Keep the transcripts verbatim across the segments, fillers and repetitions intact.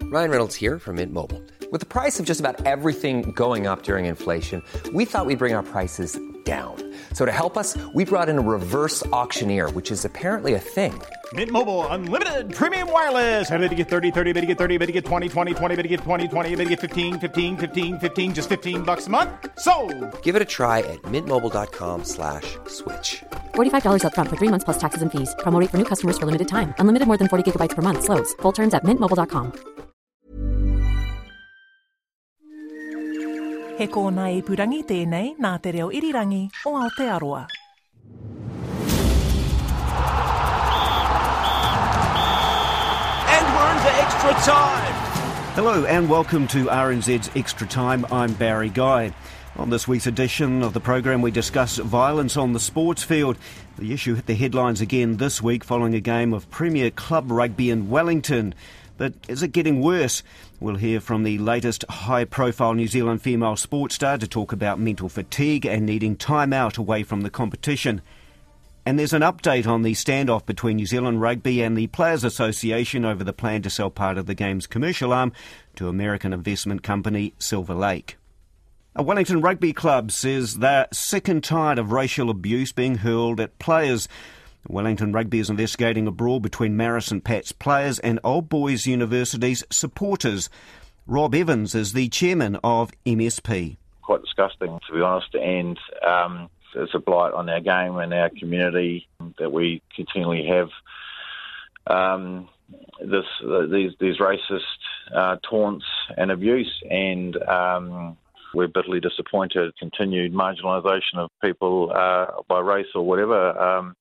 Ryan Reynolds here from Mint Mobile. With the price of just about everything going up during inflation, we thought we'd bring our prices down. So to help us, we brought in a reverse auctioneer, which is apparently a thing. Mint Mobile Unlimited Premium Wireless. How to get thirty, thirty, how to get thirty, how to get twenty, twenty, twenty, how to get twenty, twenty, how to get fifteen, fifteen, fifteen, fifteen, just fifteen bucks a month? Sold! Give it a try at mintmobile.com slash switch. forty-five dollars up front for three months plus taxes and fees. Promo rate for new customers for limited time. Unlimited more than forty gigabytes per month. Slows full terms at mint mobile dot com. He kōna i purangi tēnei nā te reo irirangi o Aotearoa. And we're into extra time. Hello and welcome to R N Z's Extra Time. I'm Barry Guy. On this week's edition of the program, we discuss violence on the sports field. The issue hit the headlines again this week following a game of Premier Club rugby in Wellington. But is it getting worse? We'll hear from the latest high-profile New Zealand female sports star to talk about mental fatigue and needing time out away from the competition. And there's an update on the standoff between New Zealand Rugby and the Players Association over the plan to sell part of the game's commercial arm to American investment company Silver Lake. A Wellington Rugby club says they're sick and tired of racial abuse being hurled at players. Wellington Rugby is investigating a brawl between Marist and Pats players and Old Boys University's supporters. Rob Evans is the chairman of M S P. Quite disgusting, to be honest, and um, it's a blight on our game and our community that we continually have um, this uh, these these racist uh, taunts and abuse, and um, we're bitterly disappointed. Continued marginalisation of people uh, by race or whatever. Um,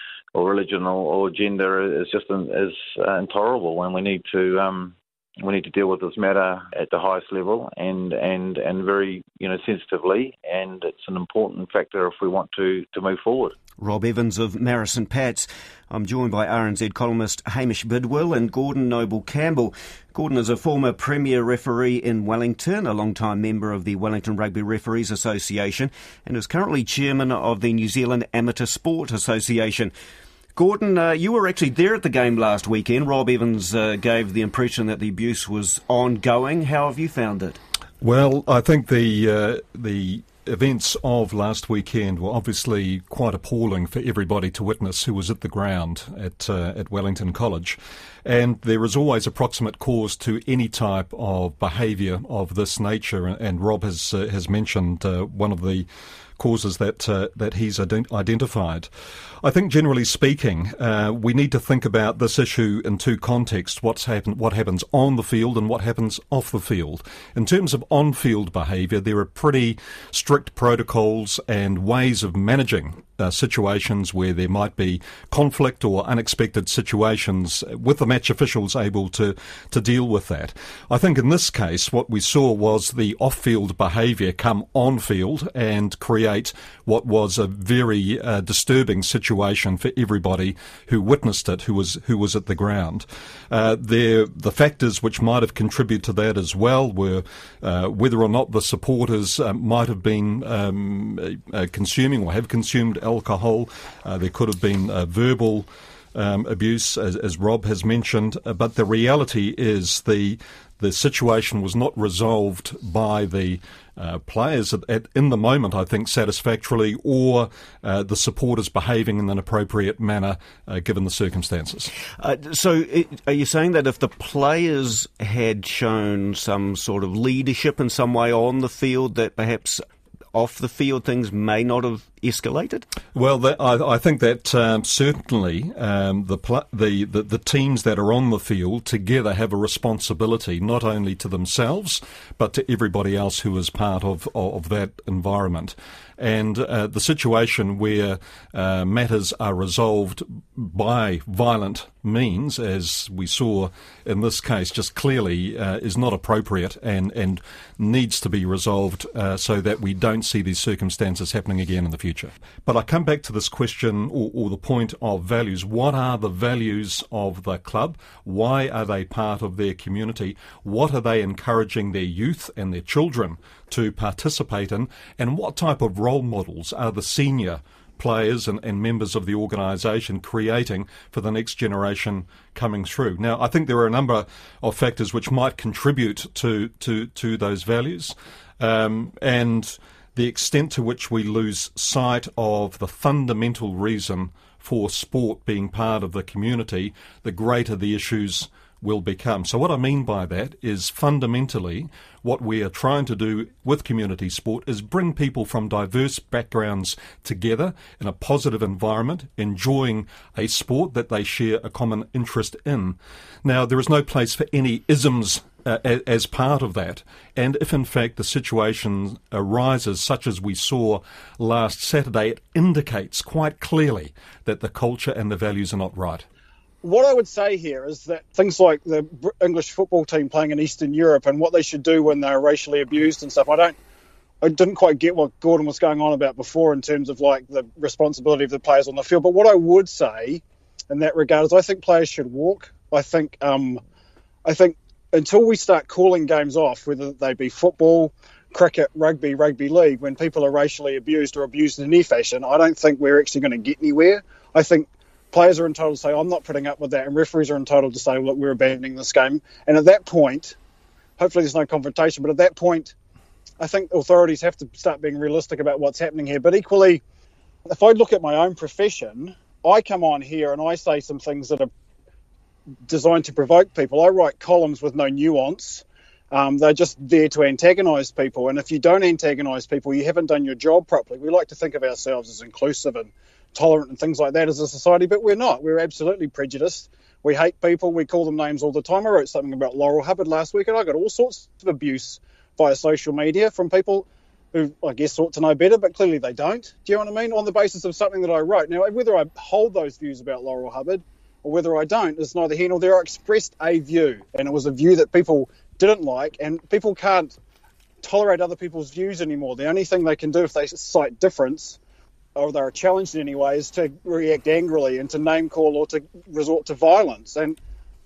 or religion or, or gender is just is uh, intolerable, and we need to um, we need to deal with this matter at the highest level and, and, and very you know sensitively, and it's an important factor if we want to, to move forward. Rob Evans of Marist and Pats. I'm joined by R N Z columnist Hamish Bidwell and Gordon Noble-Campbell. Gordon is a former Premier referee in Wellington, a long-time member of the Wellington Rugby Referees Association, and is currently chairman of the New Zealand Amateur Sport Association. Gordon, uh, you were actually there at the game last weekend. Rob Evans uh, gave the impression that the abuse was ongoing. How have you found it? Well, I think the uh, the events of last weekend were obviously quite appalling for everybody to witness who was at the ground at uh, at Wellington College. And there is always a proximate cause to any type of behaviour of this nature. And Rob has uh, has mentioned uh, one of the causes that uh, that he's ident- identified. I think, generally speaking, uh, we need to think about this issue in two contexts: what's happened, what happens on the field, and what happens off the field. In terms of on-field behaviour, there are pretty strict protocols and ways of managing uh, situations where there might be conflict or unexpected situations, with the match officials able to to deal with that. I think in this case, what we saw was the off-field behaviour come on-field and create what was a very uh, disturbing situation for everybody who witnessed it, who was who was at the ground. Uh, there, the factors which might have contributed to that as well were uh, whether or not the supporters uh, might have been um, uh, consuming or have consumed alcohol. Uh, there could have been uh, verbal um, abuse, as, as Rob has mentioned. Uh, but the reality is the the situation was not resolved by the Uh, players at, at, in the moment, I think, satisfactorily, or uh, the supporters behaving in an appropriate manner uh, given the circumstances. Uh, so it, are you saying that if the players had shown some sort of leadership in some way on the field, that perhaps off the field things may not have escalated? Well, that, I, I think that um, certainly um, the, pl- the, the the teams that are on the field together have a responsibility not only to themselves but to everybody else who is part of of that environment. And uh, the situation where uh, matters are resolved by violent means, as we saw in this case, just clearly uh, is not appropriate and, and needs to be resolved uh, so that we don't see these circumstances happening again in the future. But I come back to this question or, or the point of values. What are the values of the club? Why are they part of their community? What are they encouraging their youth and their children to participate in? And what type of role models are the senior players and, and members of the organisation creating for the next generation coming through. Now, I think there are a number of factors which might contribute to, to, to those values, um, and the extent to which we lose sight of the fundamental reason for sport being part of the community, the greater the issues will become. So what I mean by that is fundamentally what we are trying to do with community sport is bring people from diverse backgrounds together in a positive environment, enjoying a sport that they share a common interest in. Now, there is no place for any isms uh, as part of that. And if in fact the situation arises such as we saw last Saturday, it indicates quite clearly that the culture and the values are not right. What I would say here is that things like the English football team playing in Eastern Europe and what they should do when they're racially abused and stuff, I don't, I didn't quite get what Gordon was going on about before in terms of like the responsibility of the players on the field. But what I would say in that regard is I think players should walk. I think, um, I think until we start calling games off, whether they be football, cricket, rugby, rugby league, when people are racially abused or abused in any fashion, I don't think we're actually going to get anywhere. I think players are entitled to say, I'm not putting up with that, and referees are entitled to say, look, we're abandoning this game. And at that point, hopefully there's no confrontation, but at that point, I think authorities have to start being realistic about what's happening here. But equally, if I look at my own profession, I come on here and I say some things that are designed to provoke people. I write columns with no nuance. Um, they're just there to antagonise people. And if you don't antagonise people, you haven't done your job properly. We like to think of ourselves as inclusive and tolerant and things like that as a society, but we're not. We're absolutely prejudiced. We hate people. We call them names all the time. I wrote something about Laurel Hubbard last week, and I got all sorts of abuse via social media from people who, I guess, ought to know better, but clearly they don't. Do you know what I mean? On the basis of something that I wrote. Now, whether I hold those views about Laurel Hubbard or whether I don't is neither here nor there. I expressed a view, and it was a view that people didn't like, and people can't tolerate other people's views anymore. The only thing they can do if they cite difference or they're challenged in any way is to react angrily and to name call or to resort to violence. And,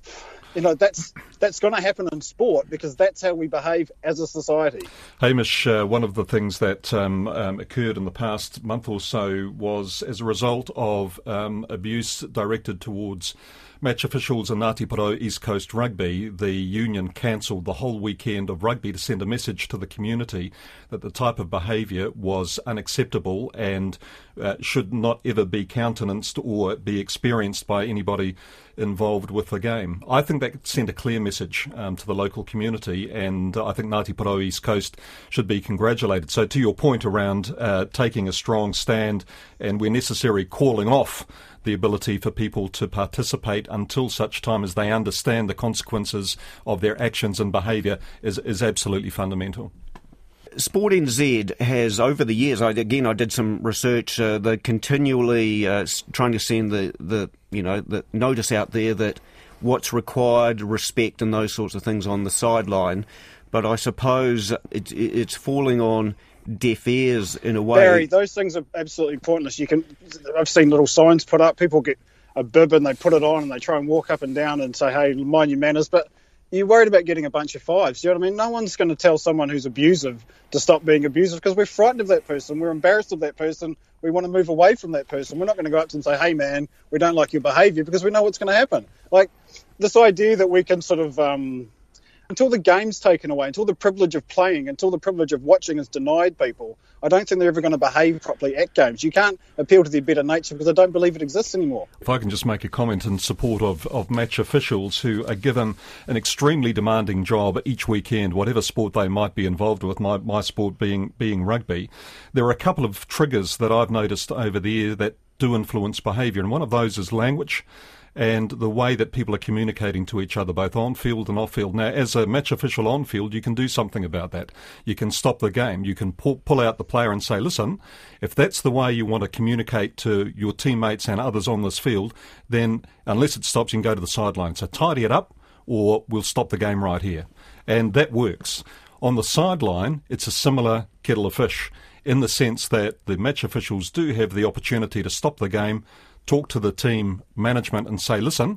you know, that's that's going to happen in sport because that's how we behave as a society. Hamish, uh, one of the things that um, um, occurred in the past month or so was as a result of um, abuse directed towards match officials in Ngāti Porou East Coast Rugby, the union cancelled the whole weekend of rugby to send a message to the community that the type of behaviour was unacceptable and uh, should not ever be countenanced or be experienced by anybody involved with the game. I think that sent a clear message um, to the local community, and I think Ngāti Porou East Coast should be congratulated. So to your point around uh, taking a strong stand and where necessary calling off the ability for people to participate until such time as they understand the consequences of their actions and behaviour is, is absolutely fundamental. Sport N Z has, over the years, I, again, I did some research, uh, they're continually uh, trying to send the, the, you know, the notice out there that what's required, respect and those sorts of things on the sideline. But I suppose it, it's falling on deaf ears in a way. Barry, those things are absolutely pointless. You can, I've seen little signs put up. People get a bib and they put it on and they try and walk up and down and say, hey, mind your manners. But you're worried about getting a bunch of fives. Do you know what I mean? No one's going to tell someone who's abusive to stop being abusive because we're frightened of that person. We're embarrassed of that person. We want to move away from that person. We're not going to go up to them and say, hey, man, we don't like your behaviour because we know what's going to happen. Like this idea that we can sort of... Um, Until the game's taken away, until the privilege of playing, until the privilege of watching is denied people, I don't think they're ever going to behave properly at games. You can't appeal to their better nature because I don't believe it exists anymore. If I can just make a comment in support of, of match officials who are given an extremely demanding job each weekend, whatever sport they might be involved with, my, my sport being being rugby, there are a couple of triggers that I've noticed over the year that do influence behaviour, and one of those is language and the way that people are communicating to each other, both on-field and off-field. Now, as a match official on-field, you can do something about that. You can stop the game. You can pull, pull out the player and say, listen, if that's the way you want to communicate to your teammates and others on this field, then unless it stops, you can go to the sideline. So tidy it up or we'll stop the game right here. And that works. On the sideline, it's a similar kettle of fish in the sense that the match officials do have the opportunity to stop the game, talk to the team management and say, listen,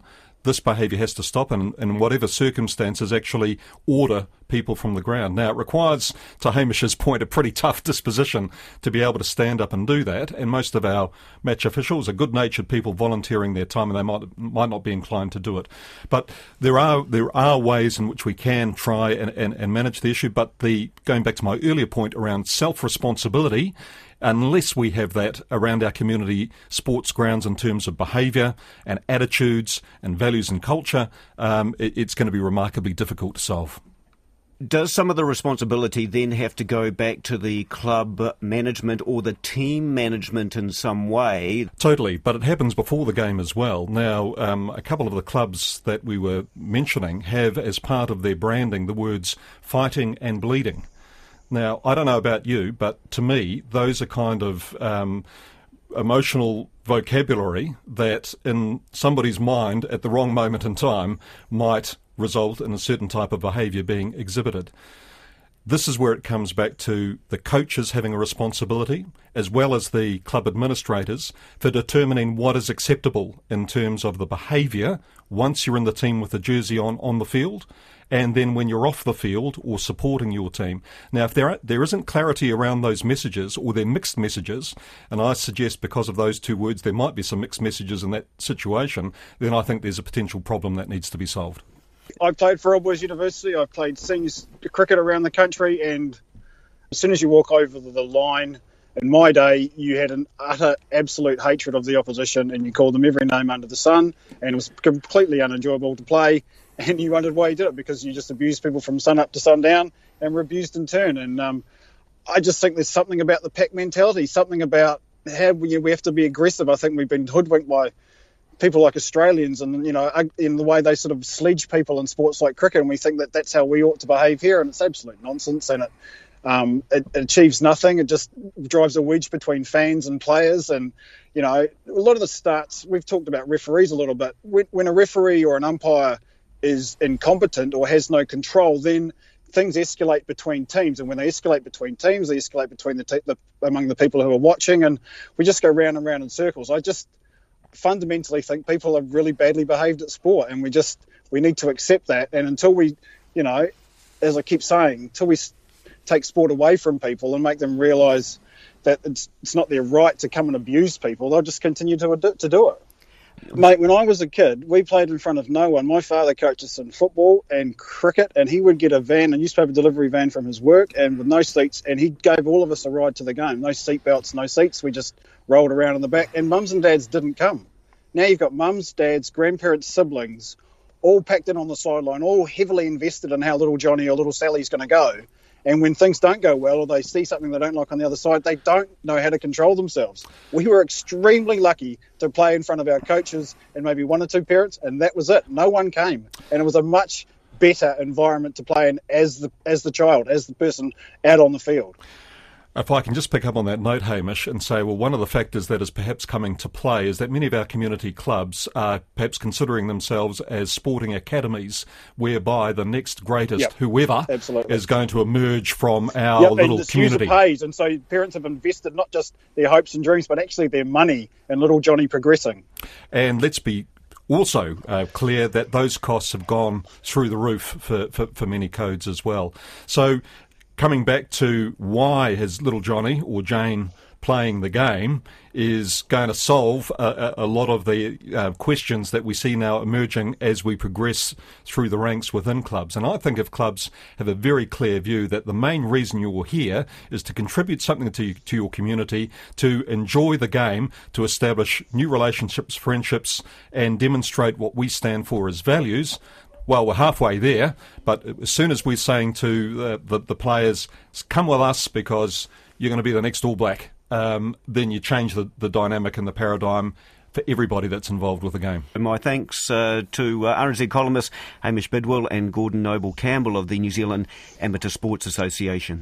this behaviour has to stop, and in whatever circumstances actually order people from the ground. Now, it requires, to Hamish's point, a pretty tough disposition to be able to stand up and do that, and most of our match officials are good-natured people volunteering their time, and they might might not be inclined to do it. But there are there are ways in which we can try and, and, and manage the issue, but the going back to my earlier point around self-responsibility, unless we have that around our community sports grounds in terms of behaviour and attitudes and values and culture, um, it, it's going to be remarkably difficult to solve. Does some of the responsibility then have to go back to the club management or the team management in some way? Totally, but it happens before the game as well. Now, um, a couple of the clubs that we were mentioning have as part of their branding the words fighting and bleeding. Now, I don't know about you, but to me, those are kind of um, emotional vocabulary that in somebody's mind at the wrong moment in time might result in a certain type of behaviour being exhibited. This is where it comes back to the coaches having a responsibility, as well as the club administrators, for determining what is acceptable in terms of the behaviour once you're in the team with the jersey on on the field, and then when you're off the field or supporting your team. Now, if there are, there isn't clarity around those messages, or they're mixed messages, and I suggest because of those two words there might be some mixed messages in that situation, then I think there's a potential problem that needs to be solved. I played for Old Boys University. I've played seniors cricket around the country, and as soon as you walk over the line, in my day, you had an utter, absolute hatred of the opposition, and you called them every name under the sun, and it was completely unenjoyable to play, and you wondered why you did it, because you just abused people from sun up to sundown, and were abused in turn. And um, I just think there's something about the pack mentality, something about how we, we have to be aggressive. I think we've been hoodwinked by people like Australians, and you know, in the way they sort of sledge people in sports like cricket, and we think that that's how we ought to behave here, and it's absolute nonsense, and it um, it, it achieves nothing. It just drives a wedge between fans and players, and you know, a lot of the starts, we've talked about referees a little bit. When, when a referee or an umpire is incompetent or has no control, then things escalate between teams, and when they escalate between teams, they escalate between the, te- the among the people who are watching, and we just go round and round in circles. I just fundamentally think people are really badly behaved at sport, and we just we need to accept that. And until we, you know, as I keep saying, until we take sport away from people and make them realise that it's it's not their right to come and abuse people, they'll just continue to to do it. Mate, when I was a kid, we played in front of no one. My father coached us in football and cricket, and he would get a van, a newspaper delivery van from his work, and with no seats, and he gave all of us a ride to the game. No seat belts, no seats. We just rolled around in the back, and mums and dads didn't come. Now you've got mums, dads, grandparents, siblings, all packed in on the sideline, all heavily invested in how little Johnny or little Sally's going to go. And when things don't go well, or they see something they don't like on the other side, they don't know how to control themselves. We were extremely lucky to play in front of our coaches and maybe one or two parents, and that was it. No one came. And it was a much better environment to play in as the as the child, as the person out on the field. If I can just pick up on that note, Hamish, and say, well, one of the factors that is perhaps coming to play is that many of our community clubs are perhaps considering themselves as sporting academies, whereby the next greatest yep, whoever absolutely. is going to emerge from our yep, little and community. Pays, and so parents have invested not just their hopes and dreams, but actually their money in little Johnny progressing. And let's be also uh, clear that those costs have gone through the roof for, for, for many codes as well. So, coming back to why has little Johnny or Jane playing the game is going to solve a, a lot of the uh, questions that we see now emerging as we progress through the ranks within clubs. And I think if clubs have a very clear view that the main reason you're here is to contribute something to, to your community, to enjoy the game, to establish new relationships, friendships, and demonstrate what we stand for as values, well, we're halfway there, but as soon as we're saying to the, the, the players, come with us because you're going to be the next All Black, um, then you change the, the dynamic and the paradigm for everybody that's involved with the game. My thanks uh, to uh, R N Z columnists Hamish Bidwell and Gordon Noble-Campbell of the New Zealand Amateur Sports Association.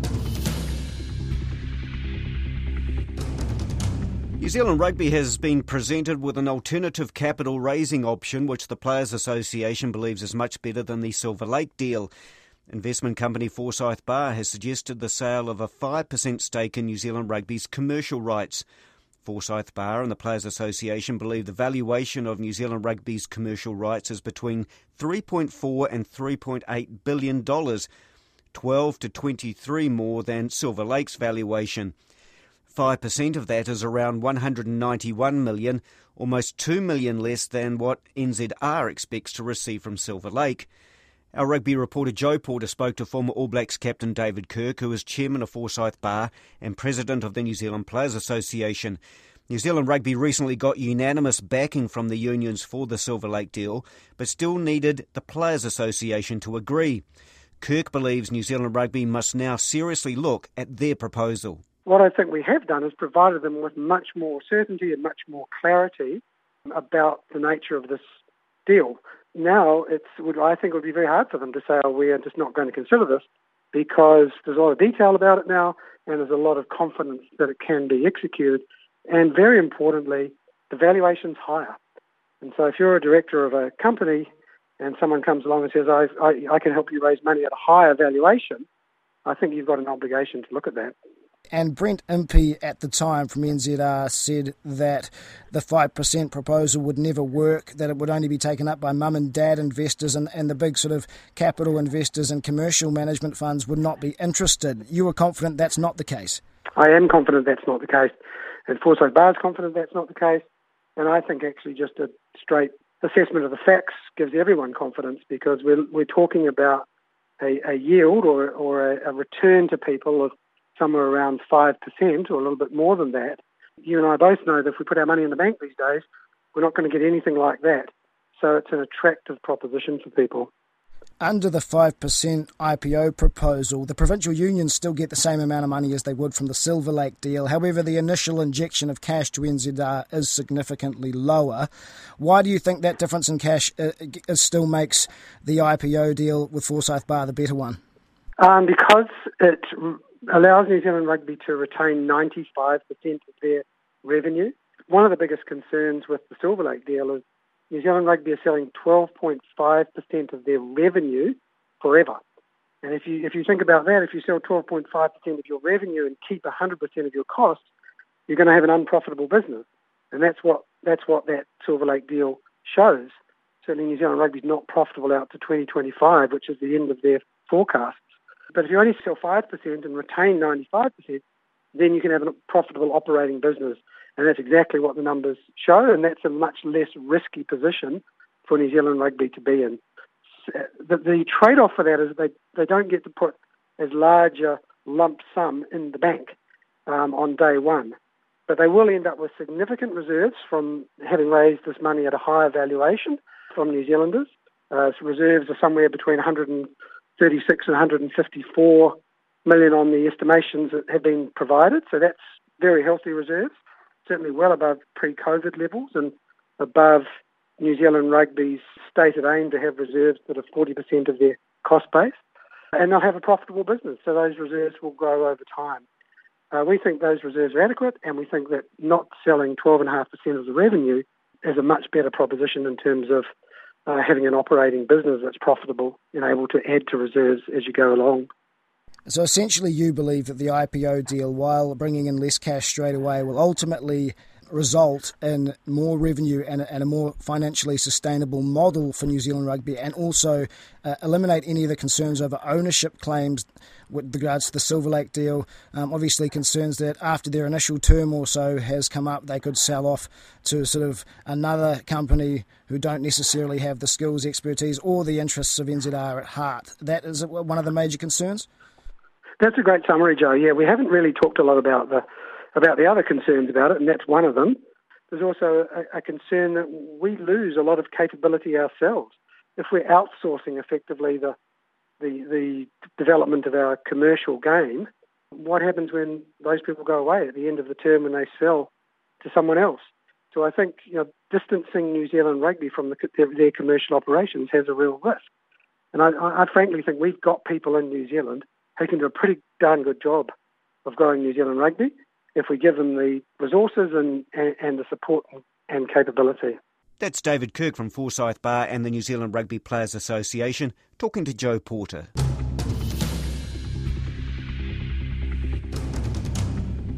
New Zealand Rugby has been presented with an alternative capital raising option which the Players Association believes is much better than the Silver Lake deal. Investment company Forsyth Barr has suggested the sale of a five percent stake in New Zealand Rugby's commercial rights. Forsyth Bar and the Players Association believe the valuation of New Zealand Rugby's commercial rights is between three point four and three point eight billion dollars, twelve to twenty-three more than Silver Lake's valuation. five percent of that is around one hundred ninety-one million dollars, almost two million dollars less than what N Z R expects to receive from Silver Lake. Our rugby reporter Joe Porter spoke to former All Blacks captain David Kirk, who is chairman of Forsyth Bar and president of the New Zealand Players Association. New Zealand Rugby recently got unanimous backing from the unions for the Silver Lake deal, but still needed the Players Association to agree. Kirk believes New Zealand Rugby must now seriously look at their proposal. What I think we have done is provided them with much more certainty and much more clarity about the nature of this deal. Now, it's, I think it would be very hard for them to say, oh, we are just not going to consider this, because there's a lot of detail about it now and there's a lot of confidence that it can be executed. And very importantly, the valuation's higher. And so if you're a director of a company and someone comes along and says, I, I, I can help you raise money at a higher valuation, I think you've got an obligation to look at that. And Brent Impey at the time from N Z R said that the five percent proposal would never work, that it would only be taken up by mum and dad investors, and, and the big sort of capital investors and commercial management funds would not be interested. You were confident that's not the case? I am confident that's not the case. And Forsyth Bar is confident that's not the case. And I think actually just a straight assessment of the facts gives everyone confidence, because we're, we're talking about a, a yield or, or a, a return to people of somewhere around five percent or a little bit more than that. You and I both know that if we put our money in the bank these days, we're not going to get anything like that. So it's an attractive proposition for people. Under the five percent I P O proposal, the provincial unions still get the same amount of money as they would from the Silver Lake deal. However, the initial injection of cash to N Z R is significantly lower. Why do you think that difference in cash uh, uh, still makes the I P O deal with Forsyth Bar the better one? Um, because it allows New Zealand Rugby to retain ninety-five percent of their revenue. One of the biggest concerns with the Silver Lake deal is New Zealand Rugby is selling twelve point five percent of their revenue forever. And if you if you think about that, if you sell twelve point five percent of your revenue and keep one hundred percent of your costs, you're going to have an unprofitable business. And that's what that's what that Silver Lake deal shows. Certainly New Zealand Rugby is not profitable out to twenty twenty-five, which is the end of their forecasts. But if you only sell five percent and retain ninety-five percent, then you can have a profitable operating business. And that's exactly what the numbers show, and that's a much less risky position for New Zealand Rugby to be in. The, the trade-off for that is they, they don't get to put as large a lump sum in the bank um, on day one. But they will end up with significant reserves from having raised this money at a higher valuation from New Zealanders. Uh, so reserves are somewhere between one hundred thirty-six and one hundred fifty-four million on the estimations that have been provided. So that's very healthy reserves, certainly well above pre-COVID levels and above New Zealand Rugby's stated aim to have reserves that are forty percent of their cost base. And they'll have a profitable business, so those reserves will grow over time. Uh, we think those reserves are adequate, and we think that not selling twelve point five percent of the revenue is a much better proposition in terms of uh, having an operating business that's profitable and able to add to reserves as you go along. So essentially you believe that the I P O deal, while bringing in less cash straight away, will ultimately result in more revenue and, and a more financially sustainable model for New Zealand Rugby, and also uh, eliminate any of the concerns over ownership claims with regards to the Silver Lake deal. Um, obviously concerns that after their initial term or so has come up, they could sell off to sort of another company who don't necessarily have the skills, expertise or the interests of N Z R at heart. That is one of the major concerns? That's a great summary, Joe. Yeah, we haven't really talked a lot about the about the other concerns about it, and that's one of them. There's also a, a concern that we lose a lot of capability ourselves if we're outsourcing effectively the, the the development of our commercial game. What happens when those people go away at the end of the term when they sell to someone else? So I think, you know, distancing New Zealand Rugby from the, their, their commercial operations has a real risk. And I, I frankly think we've got people in New Zealand who can do a pretty darn good job of growing New Zealand Rugby if we give them the resources and, and, and the support and capability. That's David Kirk from Forsyth Bar and the New Zealand Rugby Players Association talking to Joe Porter.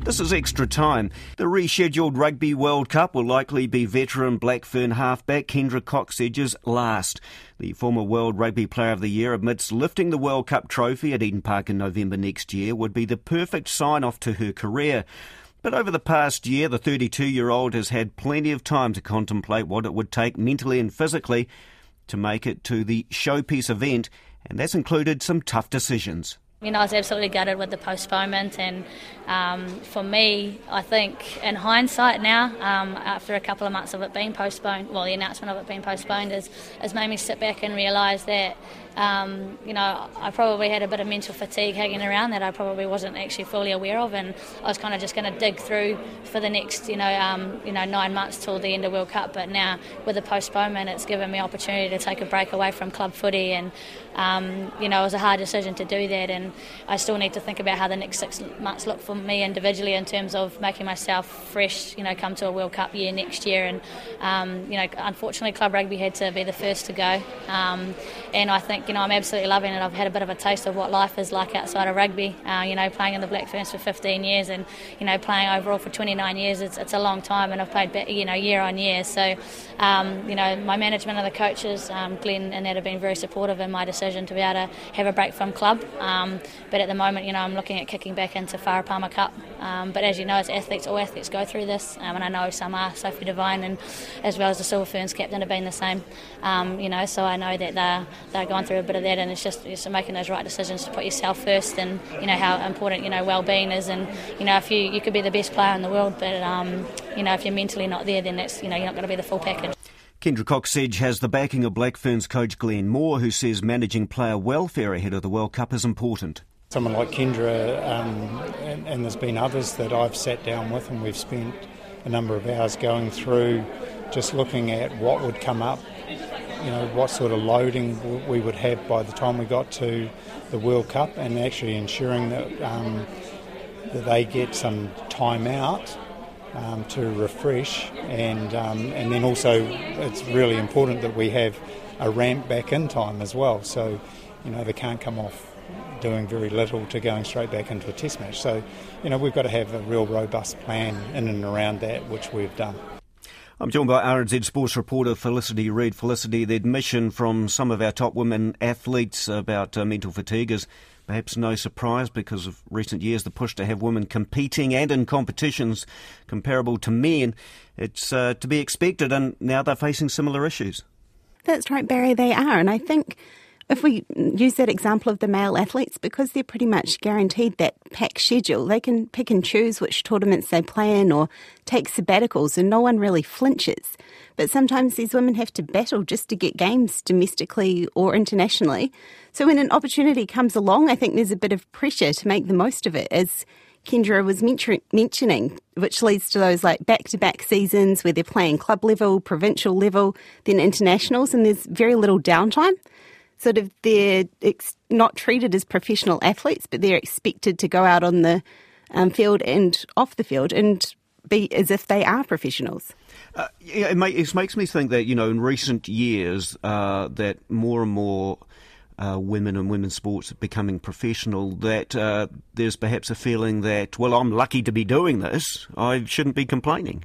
This is Extra Time. The rescheduled Rugby World Cup will likely be veteran Blackfern halfback Kendra Cocksedge's last. The former World Rugby Player of the Year admits lifting the World Cup trophy at Eden Park in November next year would be the perfect sign-off to her career. But over the past year, the thirty-two-year-old has had plenty of time to contemplate what it would take mentally and physically to make it to the showpiece event, and that's included some tough decisions. You know, I was absolutely gutted with the postponement, and um, for me, I think in hindsight now, um, after a couple of months of it being postponed, well, the announcement of it being postponed has, has made me sit back and realise that, um, you know, I probably had a bit of mental fatigue hanging around that I probably wasn't actually fully aware of, and I was kind of just going to dig through for the next, you know, um, you know, nine months till the end of World Cup. But now with the postponement, it's given me opportunity to take a break away from club footy, and um, you know, it was a hard decision to do that, and I still need to think about how the next six months look for me individually in terms of making myself fresh, you know, come to a World Cup year next year. And um, you know, unfortunately, club rugby had to be the first to go, um, and I think, you know, I'm absolutely loving it. I've had a bit of a taste of what life is like outside of rugby. Uh, you know, playing in the Black Ferns for fifteen years, and you know, playing overall for twenty-nine years. It's, it's a long time, and I've played, you know, year on year. So, um, you know, my management and the coaches, um, Glenn and Ed, have been very supportive in my decision to be able to have a break from club. Um, but at the moment, you know, I'm looking at kicking back into Wharapama Cup. Um, but as you know, as athletes, all athletes go through this, um, and I know some are. Sophie Devine, and as well as the Silver Ferns captain, have been the same. Um, you know, so I know that they're they're going through a bit of that, and it's just, it's making those right decisions to put yourself first, and you know how important, you know, well-being is. And you know, if you you could be the best player in the world, but um, you know, if you're mentally not there, then that's, you know, you're not going to be the full package. Kendra Cocksedge has the backing of Black Ferns coach Glenn Moore, who says managing player welfare ahead of the World Cup is important. Someone like Kendra, um, and, and there's been others that I've sat down with, and we've spent a number of hours going through just looking at what would come up, you know, what sort of loading we would have by the time we got to the World Cup, and actually ensuring that, um, that they get some time out um, to refresh, and um, and then also it's really important that we have a ramp back in time as well, so you know they can't come off doing very little to going straight back into a test match. So, you know, we've got to have a real robust plan in and around that, which we've done. I'm joined by R N Z sports reporter Felicity Reid. Felicity, the admission from some of our top women athletes about uh, mental fatigue is perhaps no surprise because of recent years, the push to have women competing and in competitions comparable to men. It's uh, to be expected, and now they're facing similar issues. That's right, Barry, they are. And I think if we use that example of the male athletes, because they're pretty much guaranteed that packed schedule, they can pick and choose which tournaments they play in or take sabbaticals, and no one really flinches. But sometimes these women have to battle just to get games domestically or internationally. So when an opportunity comes along, I think there's a bit of pressure to make the most of it, as Kendra was mentioning, which leads to those like back-to-back seasons where they're playing club level, provincial level, then internationals, and there's very little downtime. Sort of they're ex- not treated as professional athletes, but they're expected to go out on the um, field and off the field and be as if they are professionals. Uh, yeah, it, make, it makes me think that, you know, in recent years uh, that more and more uh, women and women's sports are becoming professional, that uh, there's perhaps a feeling that, well, I'm lucky to be doing this, I shouldn't be complaining.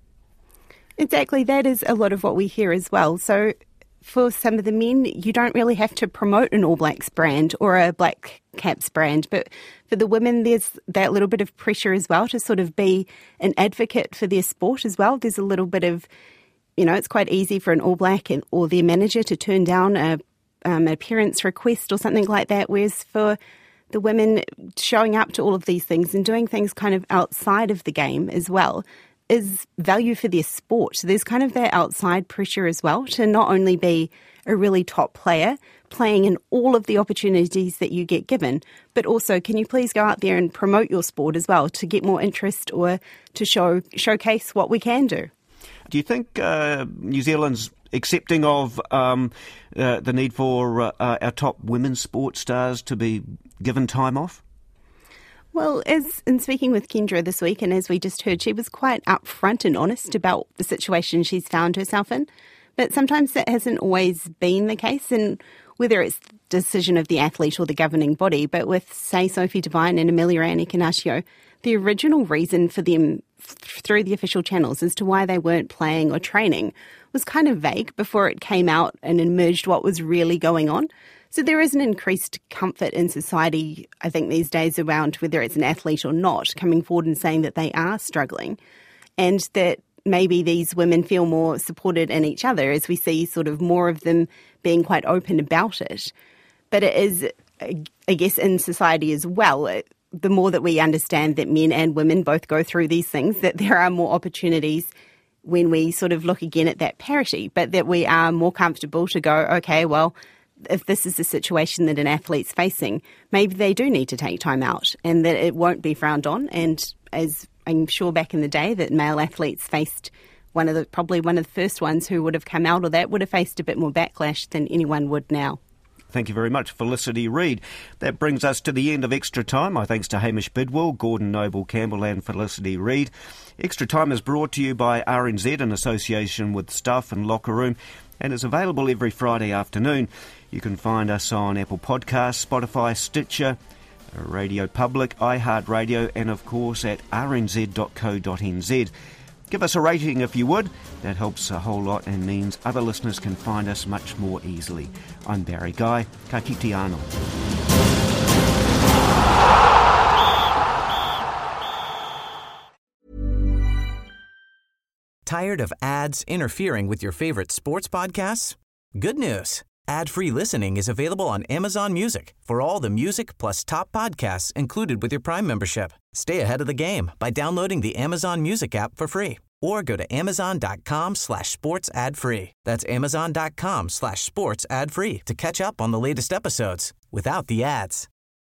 Exactly, that is a lot of what we hear as well. So for some of the men, you don't really have to promote an All Blacks brand or a Black Caps brand. But for the women, there's that little bit of pressure as well to sort of be an advocate for their sport as well. There's a little bit of, you know, it's quite easy for an All Black or their manager to turn down a, um, an appearance request or something like that. Whereas for the women, showing up to all of these things and doing things kind of outside of the game as well is value for their sport. So there's kind of that outside pressure as well to not only be a really top player, playing in all of the opportunities that you get given, but also can you please go out there and promote your sport as well to get more interest or to show showcase what we can do. Do you think uh, New Zealand's accepting of um, uh, the need for uh, our top women's sports stars to be given time off? Well, as in speaking with Kendra this week, and as we just heard, she was quite upfront and honest about the situation she's found herself in. But sometimes that hasn't always been the case. And whether it's the decision of the athlete or the governing body. But with, say, Sophie Devine and Amelia Anikanasio, the original reason for them through the official channels as to why they weren't playing or training was kind of vague before it came out and emerged what was really going on. So there is an increased comfort in society, I think, these days around whether it's an athlete or not, coming forward and saying that they are struggling, and that maybe these women feel more supported in each other as we see sort of more of them being quite open about it. But it is, I guess, in society as well, it, the more that we understand that men and women both go through these things, that there are more opportunities when we sort of look again at that parity, but that we are more comfortable to go, okay, well, if this is the situation that an athlete's facing, maybe they do need to take time out and that it won't be frowned on. And as I'm sure back in the day that male athletes faced one of the, probably one of the first ones who would have come out of that would have faced a bit more backlash than anyone would now. Thank you very much, Felicity Reid. That brings us to the end of Extra Time. My thanks to Hamish Bidwell, Gordon Noble-Campbell and Felicity Reid. Extra Time is brought to you by R N Z in association with Stuff and Locker Room and is available every Friday afternoon. You can find us on Apple Podcasts, Spotify, Stitcher, Radio Public, iHeartRadio and, of course, at r n z dot co dot n z. Give us a rating if you would. That helps a whole lot and means other listeners can find us much more easily. I'm Barry Guy. Ka kite anō. Tired of ads interfering with your favorite sports podcasts? Good news. Ad-free listening is available on Amazon Music for all the music plus top podcasts included with your Prime membership. Stay ahead of the game by downloading the Amazon Music app for free or go to amazon.com slash sports ad free. That's amazon.com slash sports ad free to catch up on the latest episodes without the ads.